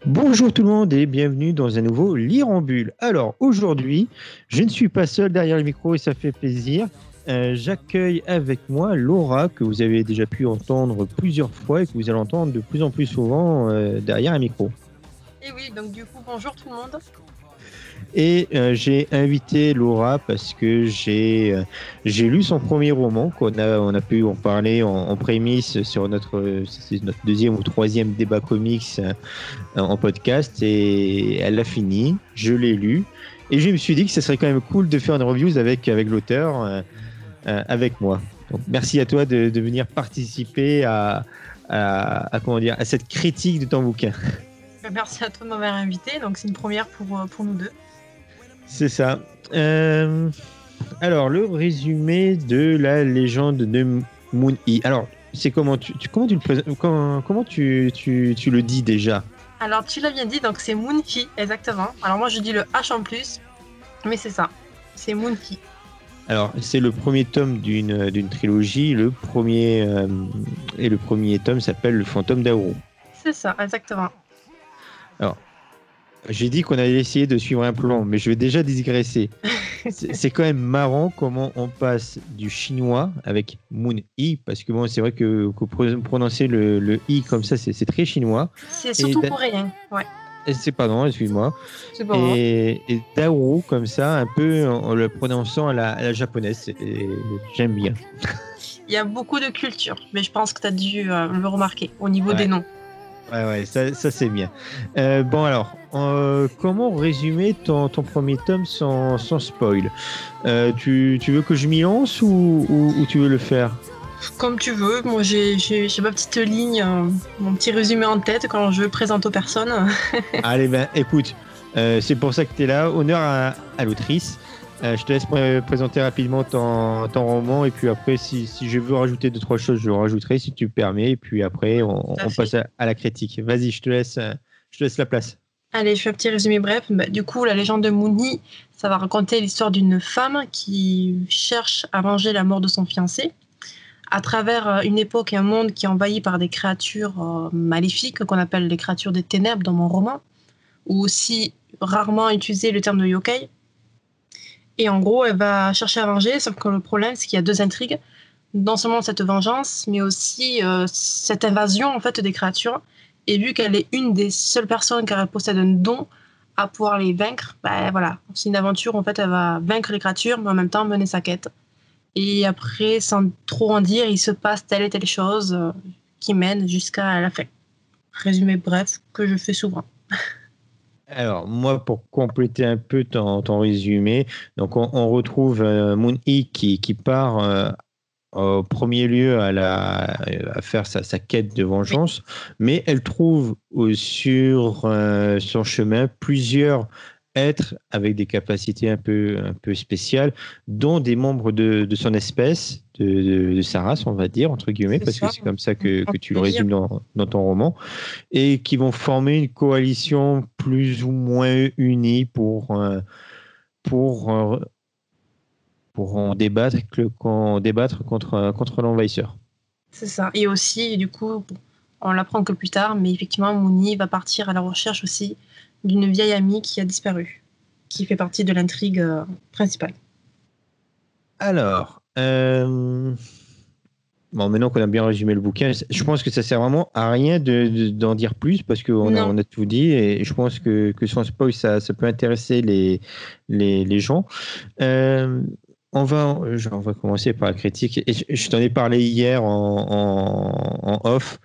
Bonjour tout le monde et bienvenue dans un nouveau Lire en Bulle. Alors aujourd'hui, je ne suis pas seul derrière le micro et ça fait plaisir. J'accueille avec moi Laura que vous avez déjà pu entendre plusieurs fois et que vous allez entendre de plus en plus souvent derrière un micro. Et oui, donc du coup, bonjour tout le monde. Et j'ai invité Laura parce que j'ai lu son premier roman, on a pu en parler en prémisse sur c'est notre deuxième ou troisième débat comics en podcast, et elle l'a fini, je l'ai lu, et je me suis dit que ça serait quand même cool de faire une review avec l'auteur avec moi. Donc merci à toi de venir participer comment dire, à cette critique de ton bouquin. Merci à toi de m'avoir invité, donc c'est une première pour nous deux. C'est ça. Alors, le résumé de la légende de Moon-Hi. Alors, c'est comment comment tu le présentes, comment tu le dis déjà? Alors tu l'as bien dit, donc c'est Moon-Hi, exactement. Alors moi je dis le H en plus, mais c'est ça, c'est Moon-Hi. Alors, c'est le premier tome d'une trilogie. Le premier tome s'appelle Le Fantôme d'Aouro. C'est ça, exactement. Alors, j'ai dit qu'on allait essayer de suivre un plan, mais je vais déjà digresser. C'est quand même marrant comment on passe du chinois avec Moon-Hi, parce que bon, c'est vrai que prononcer le I comme ça, c'est très chinois. C'est surtout coréen, ouais. C'est pardon, excuse-moi. C'est pas grave. Et Daouro comme ça, un peu en le prononçant à la japonaise. Et j'aime bien. Il y a beaucoup de culture, mais je pense que tu as dû le remarquer au niveau des noms. Ouais, ça c'est bien. Bon alors, comment résumer ton premier tome sans spoil? Tu veux que je m'y lance ou tu veux le faire? Comme tu veux, moi j'ai ma petite ligne, mon petit résumé en tête quand je présente aux personnes. Allez, ben écoute, c'est pour ça que tu es là. Honneur à l'autrice. Je te laisse présenter rapidement ton roman, et puis après, si je veux rajouter 2-3 choses, je le rajouterai si tu le permets. Et puis après, on passe à la critique. Vas-y, je te laisse la place. Allez, je fais un petit résumé bref. Du coup, la légende de Moon-Hi, ça va raconter l'histoire d'une femme qui cherche à venger la mort de son fiancé à travers une époque et un monde qui est envahi par des créatures maléfiques qu'on appelle les créatures des ténèbres dans mon roman, ou aussi rarement utiliser le terme de yokai. Et en gros, elle va chercher à venger, sauf que le problème, c'est qu'il y a deux intrigues. Non seulement cette vengeance, mais aussi cette invasion en fait des créatures. Et vu qu'elle est une des seules personnes qui possède un don à pouvoir les vaincre, ben voilà, c'est une aventure en fait, elle va vaincre les créatures, mais en même temps mener sa quête. Et après, sans trop en dire, il se passe telle et telle chose qui mène jusqu'à la fin. Résumé bref, que je fais souvent. Alors, moi, pour compléter un peu ton résumé, donc on retrouve Moon-Hi qui part au premier lieu à faire sa quête de vengeance, mais elle trouve sur son chemin plusieurs êtres avec des capacités un peu spéciales, dont des membres de son espèce, de sa race, on va dire, entre guillemets, parce que c'est comme ça que tu le résumes dans ton roman, et qui vont former une coalition plus ou moins unie pour en débattre contre l'envahisseur. C'est ça. Et aussi, du coup, on l'apprend que plus tard, mais effectivement, Moon-Hi va partir à la recherche aussi d'une vieille amie qui a disparu, qui fait partie de l'intrigue principale. Alors, bon, maintenant qu'on a bien résumé le bouquin, je pense que ça sert vraiment à rien d'en dire plus, parce qu'on on a tout dit, et je pense que sans spoil, ça peut intéresser les gens. On va commencer par la critique. Et je t'en ai parlé hier en off.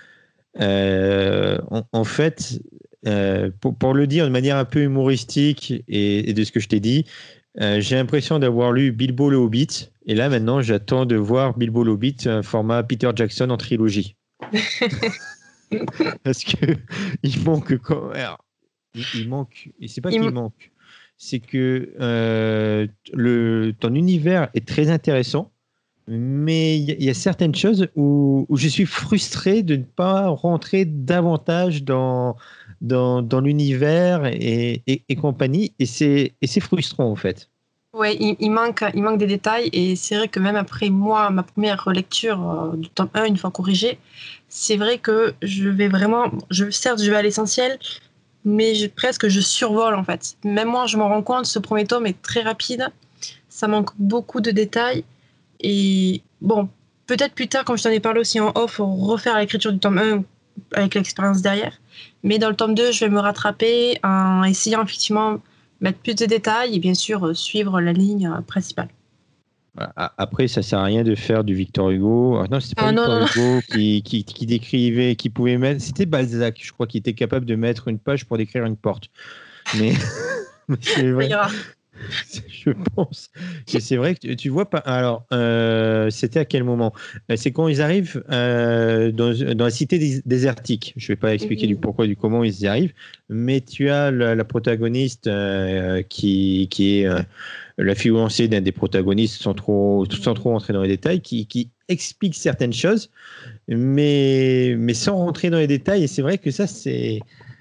En fait, pour le dire de manière un peu humoristique et de ce que je t'ai dit, j'ai l'impression d'avoir lu Bilbo le Hobbit, et là maintenant j'attends de voir Bilbo le Hobbit format Peter Jackson en trilogie. Parce que il manque quand alors, il manque, et c'est pas qu'il manque, c'est que ton univers est très intéressant, mais il y a certaines choses où je suis frustré de ne pas rentrer davantage dans l'univers et compagnie, et c'est frustrant en fait. Ouais, il manque des détails, et c'est vrai que même après moi, ma première lecture du tome 1, une fois corrigée, c'est vrai que certes, je vais à l'essentiel, mais presque je survole en fait. Même moi, je m'en rends compte, ce premier tome est très rapide, ça manque beaucoup de détails. Et bon, peut-être plus tard, comme je t'en ai parlé aussi en off, refaire l'écriture du tome 1 avec l'expérience derrière. Mais dans le tome 2, je vais me rattraper en essayant effectivement de mettre plus de détails et bien sûr suivre la ligne principale. Après, ça sert à rien de faire du Victor Hugo. Non, c'était pas Victor Hugo qui décrivait, qui pouvait mettre. C'était Balzac, je crois, qui était capable de mettre une page pour décrire une porte. Mais, mais c'est vrai. Je pense que c'est vrai que tu vois pas. Alors, c'était à quel moment? C'est quand ils arrivent dans la cité désertique. Je vais pas expliquer du pourquoi, du comment ils y arrivent, mais tu as la protagoniste qui est la fiancée d'un des protagonistes, sans trop rentrer dans les détails, qui explique certaines choses, mais sans rentrer dans les détails. Et c'est vrai que ça, c'est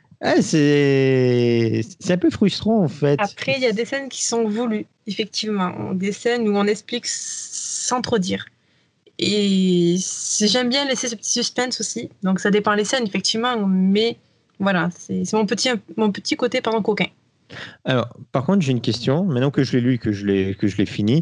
un peu frustrant en fait. Après, il y a des scènes qui sont voulues, effectivement. Des scènes où on explique sans trop dire. Et j'aime bien laisser ce petit suspense aussi. Donc ça dépend des scènes, effectivement. Mais voilà, c'est mon petit côté coquin. Alors, par contre, j'ai une question. Maintenant que je l'ai lu, que je l'ai fini,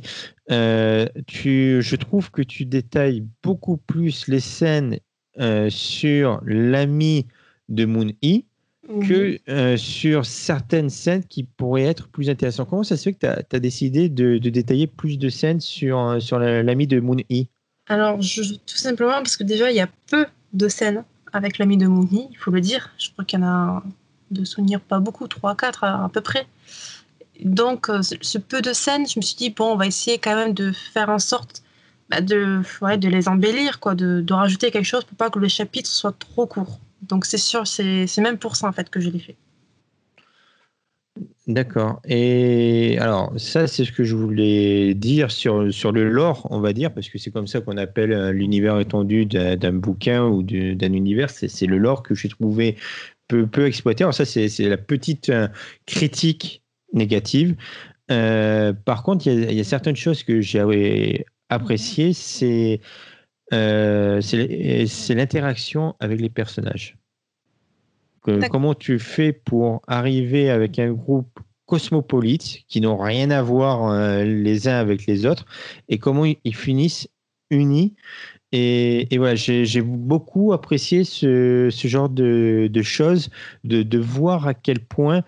je trouve que tu détailles beaucoup plus les scènes sur l'ami de Moon-hee que sur certaines scènes qui pourraient être plus intéressantes. Comment ça se fait que tu as décidé de détailler plus de scènes sur l'ami de Moon-hee? Alors, tout simplement parce que déjà, il y a peu de scènes avec l'ami de Moon-hee, il faut le dire. Je crois qu'il y en a de souvenirs pas beaucoup, 3, 4 à peu près. Donc, ce peu de scènes, je me suis dit, bon, on va essayer quand même de faire en sorte de les embellir, quoi, de rajouter quelque chose pour pas que le chapitre soit trop court. Donc, c'est sûr, c'est même pour ça, en fait, que je l'ai fait. D'accord. Et alors, ça, c'est ce que je voulais dire sur le lore, on va dire, parce que c'est comme ça qu'on appelle l'univers étendu d'un bouquin ou d'un univers. C'est le lore que j'ai trouvé peu exploité. Alors ça, c'est la petite critique négative. Par contre, il y a certaines choses que j'ai appréciées, c'est l'interaction avec les personnages. Comment tu fais pour arriver avec un groupe cosmopolite qui n'ont rien à voir les uns avec les autres et comment ils finissent unis. Et voilà, j'ai beaucoup apprécié ce genre de choses, de voir à quel point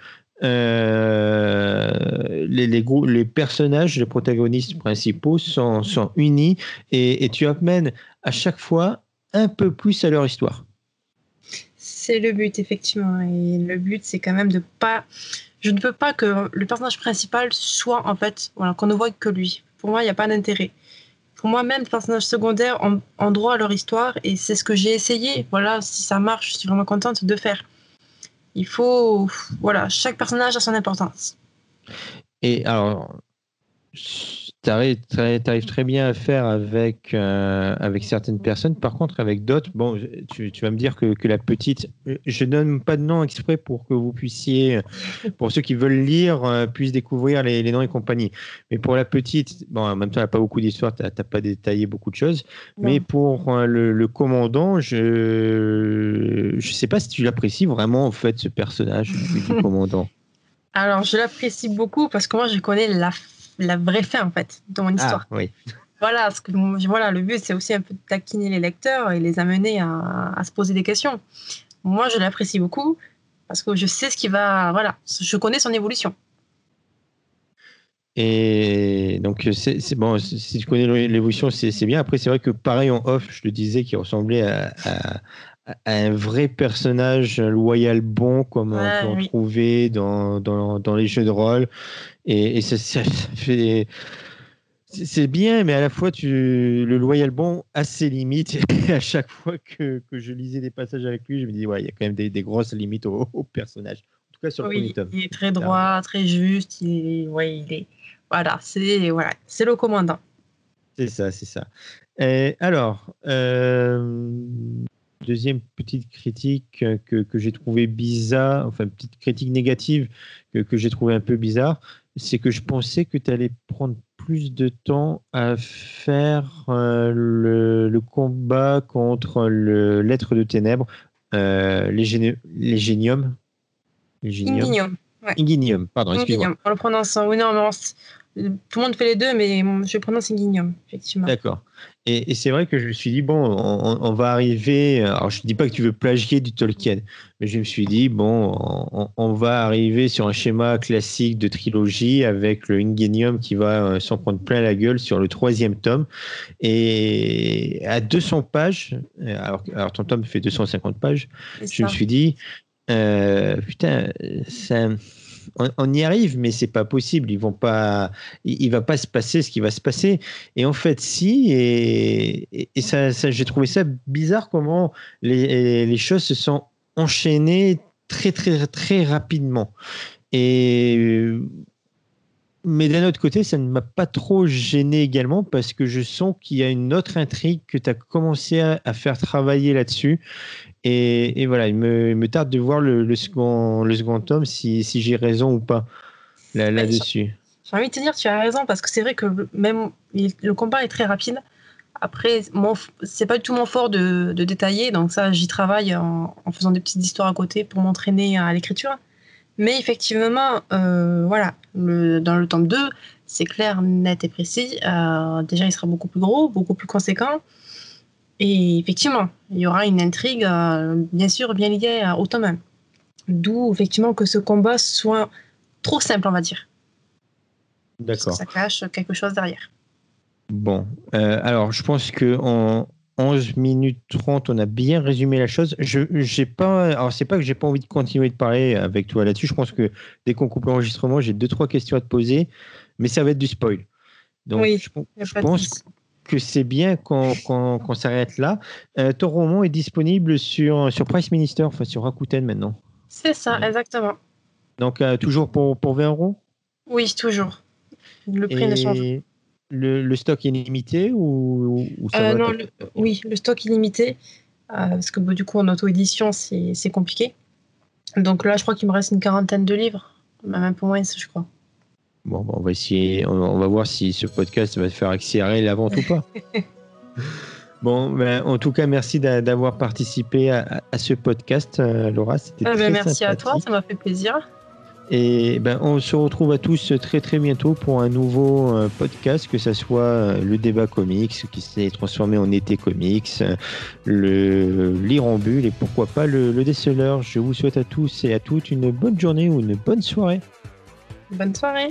les personnages, les protagonistes principaux sont unis et tu amènes à chaque fois un peu plus à leur histoire. C'est le but, effectivement. Et le but, c'est quand même de pas... Je ne veux pas que le personnage principal soit, en fait, voilà, qu'on ne voit que lui. Pour moi, il n'y a pas d'intérêt. Pour moi, même les personnages secondaires ont droit à leur histoire et c'est ce que j'ai essayé. Voilà, si ça marche, je suis vraiment contente de faire. Il faut... Voilà, chaque personnage a son importance. Et alors, tu arrives très bien à faire avec certaines personnes. Par contre, avec d'autres, bon, tu vas me dire que la petite, je donne pas de nom exprès pour que vous puissiez, pour ceux qui veulent lire, puissent découvrir les noms et compagnie. Mais pour la petite, bon, en même temps, elle n'a pas beaucoup d'histoire, tu n'as pas détaillé beaucoup de choses. Non. Mais pour le commandant, je sais pas si tu l'apprécies vraiment, en fait, ce personnage du commandant. Alors, je l'apprécie beaucoup parce que moi, je connais la vraie fin, en fait, de mon histoire. Ah, oui. Voilà, le but, c'est aussi un peu de taquiner les lecteurs et les amener à se poser des questions. Moi, je l'apprécie beaucoup parce que je sais ce qui va... Voilà, je connais son évolution. Et donc, c'est bon, si tu connais l'évolution, c'est bien. Après, c'est vrai que pareil en off, je le disais, qu'il ressemblait à un vrai personnage loyal bon, comme on peut en trouver dans les jeux de rôle. Et ça fait... C'est bien, mais à la fois, le loyal bon a ses limites. Et à chaque fois que je lisais des passages avec lui, je me dis, ouais, il y a quand même des grosses limites au personnage. En tout cas, sur le premier tome. Il est très droit, très juste. Il est... Voilà, c'est le commandant. C'est ça. Alors, deuxième petite critique que j'ai trouvé bizarre, enfin, petite critique négative que j'ai trouvé un peu bizarre, c'est que je pensais que tu allais prendre plus de temps à faire le combat contre l'être de ténèbres, l'Égénium. Ingenium. Ouais. Ingenium, pardon, excuse-moi. Ingenium. On le prononce. Oui, non, mais tout le monde fait les deux, mais je prononce Ingenium, effectivement. D'accord. Et c'est vrai que je me suis dit, bon, on va arriver. Alors, je ne dis pas que tu veux plagier du Tolkien, mais je me suis dit, bon, on va arriver sur un schéma classique de trilogie avec le Ingenium qui va s'en prendre plein la gueule sur le 3e tome. Et à 200 pages, alors ton tome fait 250 pages, je me suis dit, putain, on y arrive, mais c'est pas possible. Il va pas se passer ce qui va se passer. Et en fait, si. Et ça, j'ai trouvé ça bizarre comment les choses se sont enchaînées très, très, très rapidement. Mais d'un autre côté, ça ne m'a pas trop gêné également parce que je sens qu'il y a une autre intrigue que tu as commencé à faire travailler là-dessus. Et voilà, il me tarde de voir le second tome si j'ai raison ou pas là-dessus. J'ai envie de te dire, tu as raison, parce que c'est vrai que même le combat est très rapide. Après, c'est pas du tout mon fort de détailler, donc ça, j'y travaille en faisant des petites histoires à côté pour m'entraîner à l'écriture. Mais effectivement, voilà, dans le tome 2, c'est clair, net et précis. Déjà, il sera beaucoup plus gros, beaucoup plus conséquent. Et effectivement, il y aura une intrigue, bien sûr, bien liée au tome 1. D'où, effectivement, que ce combat soit trop simple, on va dire. D'accord. Parce que ça cache quelque chose derrière. Bon, alors je pense qu'en 11 minutes 30, on a bien résumé la chose. Alors, c'est pas que j'ai pas envie de continuer de parler avec toi là-dessus. Je pense que dès qu'on coupe l'enregistrement, j'ai 2-3 questions à te poser, mais ça va être du spoil. Donc, oui, je pense que c'est bien qu'on s'arrête là. Ton roman est disponible sur Price Minister, enfin sur Rakuten maintenant. C'est ça, exactement. Donc, toujours pour 20 €? Oui, toujours. Le prix ne change pas. Le stock est limité ou ça va? Non, oui, le stock est limité. Parce que du coup, en auto-édition, c'est compliqué. Donc là, je crois qu'il me reste une 40aine de livres. Même un peu moins, je crois. Bon, on va essayer. On va voir si ce podcast va faire accélérer la vente ou pas. Bon, en tout cas, merci d'avoir participé à ce podcast, Laura. C'était très merci sympathique. À toi, ça m'a fait plaisir. Et on se retrouve à tous très très bientôt pour un nouveau podcast, que ce soit le débat comics qui s'est transformé en été comics, le lire en bulle et pourquoi pas le déceleur. Je vous souhaite à tous et à toutes une bonne journée ou une bonne soirée. Bonne soirée.